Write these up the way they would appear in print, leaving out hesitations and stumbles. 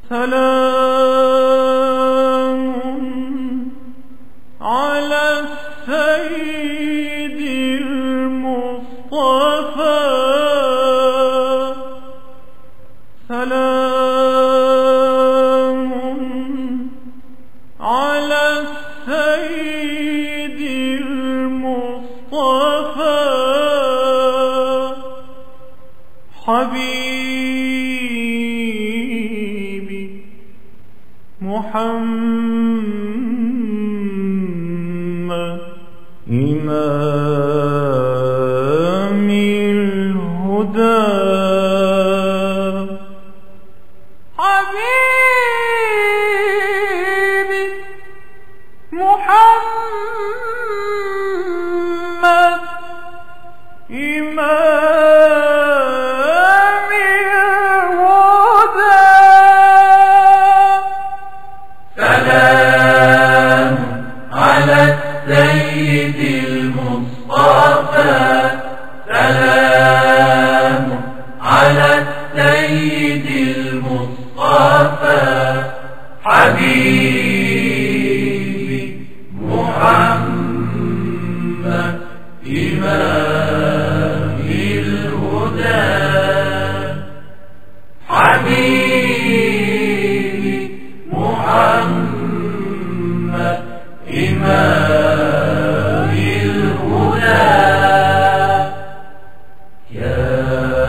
سلام على السيد المصطفى، سلام على السيد المصطفى، حبيبي محمد إمام الهدى، حبيبي محمد إمام الهدى. سلام على السيد المصطفى، سلام على السيد المصطفى، حبيبي محمد إمام الهدى، حبيبي محمد إمام الهدى. يا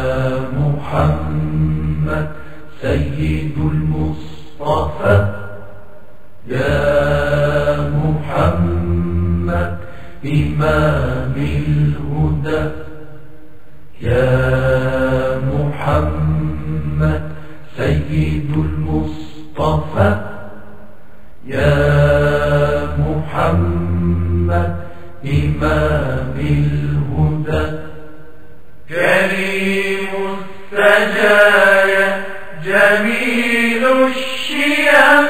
محمد سيد المصطفى، يا محمد إمام الهدى، يا محمد سيد المصطفى، يا محمد إمام الهدى. كريم السجايا جميل الشيم،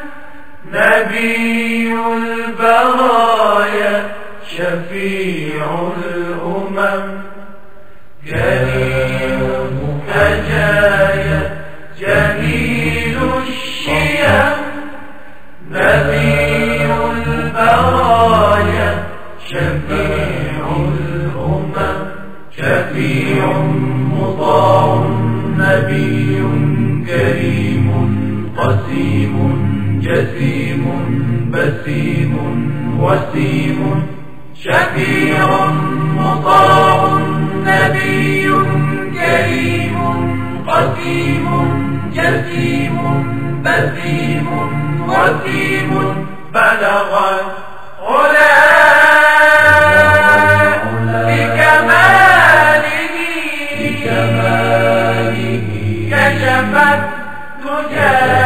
نبي البرايا شفيع الأمم. كريم السجايا جميل الشيم، نبي البرايا شفيع الأمم. شفيع مطاع نبي كريم قسيم جسيم بسيم وسيم. شفيع مطاع نبي كريم قسيم جسيم بسيم وسيم. بلغ العلا بكماله، كشف الدجى